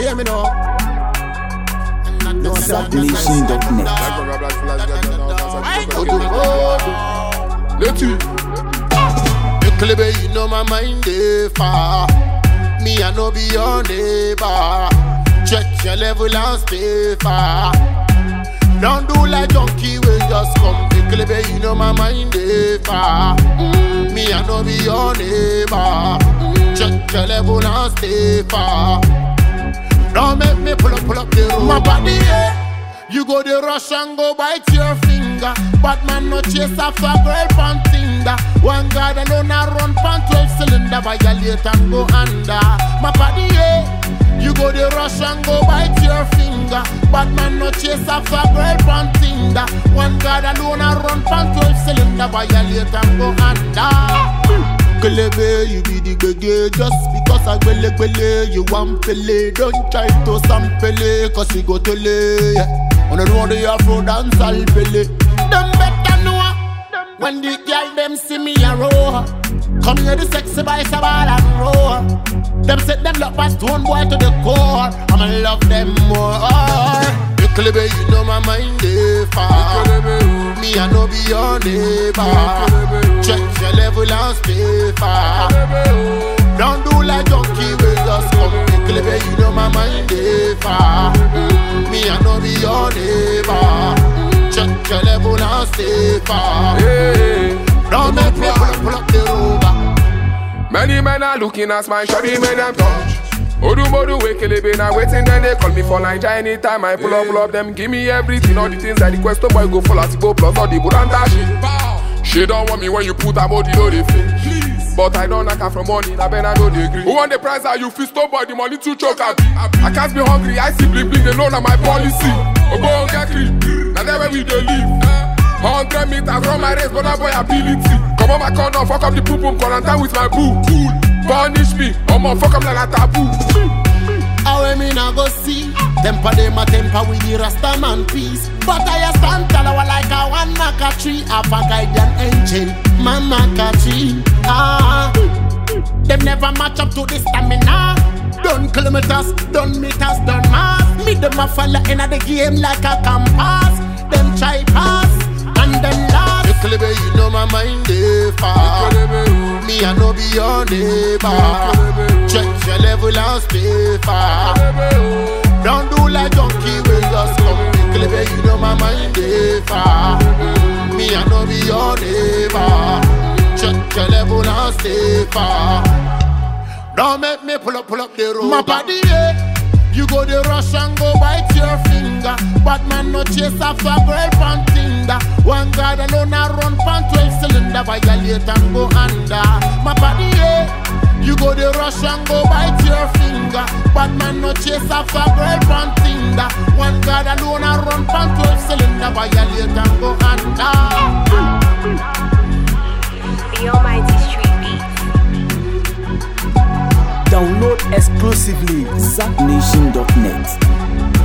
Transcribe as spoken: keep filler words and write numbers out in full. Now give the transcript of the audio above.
hear me now? Zap Nation dot net. Let you. You know my mind is far. Me I no be your neighbor. Check your level and stay far. Don't do like junkie, we just come. You know my mind is far. Mm, me I no be your neighbor. Check your level and stay far. Don't make me pull up, pull up the road. My body, yeah. You go the rush and go bite your finger. But man no chase after girl pan Tinder. One guy alone a run pan twelve cylinder. Violate and go under. My body, yeah. You go the rush and go bite your finger. But man no chase after girl pan Tinder. One guy alone a run pan twelve cylinder. Violate and go under. Kelebe, you be the bege. Just because I gbele gbele, you want pele. Don't try to sample, cause you go to lay. On the road, the Afro dance, I'll pele. Them better know when the girl them see me a row. Come here, the sexy boy, sabal and roll. Them set them lock past stone boy to the core. I'ma love them more. Kelebe, you know my mind is far. Me I no be your neighbor. Check your level and stay far. Don't do like junkie, we just come. Kelebe, you know my mind is far. Me I no be your neighbor. Check your level and stay far. Don't make me pull up, pull up the rover. Many men are looking at my shoddy men them touch. Odu modu wekelebe na waiting, then they call me for Nigeria anytime I pull up, pull up them, give me everything, all the things that the question boy go full as go plus all the buranta shit. She don't want me when you put a body no they fit. But I don't knock her from money, na ben I know they agree. Who want the price that you feel stop boy the money to choke at? I can't be hungry, I see bling bling, they know na my policy. Obo get clean, now there where we dey live. Hundred meters from my race, but that boy ability. Come on my corner, fuck up the poop boom, quarantine with my boo. Cool. Punish me, I'ma fuck up like a taboo. How I mean I go see temper them a temper with the Rasta man peace. But I stand tall like a one maca tree. Have a guardian engine, my maca tree. Ah, them never match up to the stamina. Done kilometers, done meters, done miles. Me them a follow in the game like a compass. Them try pass and them last. Kelebe, you know my mind is far. Me I no be your neighbor. Check your level and stay far. Don't do like junkie, we just come. Kelebe, you know my mind is far. Me I no be your neighbor. Check your level and stay far. Don't make me pull up, pull up the road. My body, yeah. You go the rush and go bite your finger. But man no chase after girl pan Tinder. One guy alone a run pan twelve cylinder. Violate and go under. My body, yeah. You go the rush and go bite your finger. But man no chase after girl pan Tinder. One guy alone a run pan twelve cylinder. Violate and go under. The Almighty Street Beats. Download exclusively Zap Nation dot net.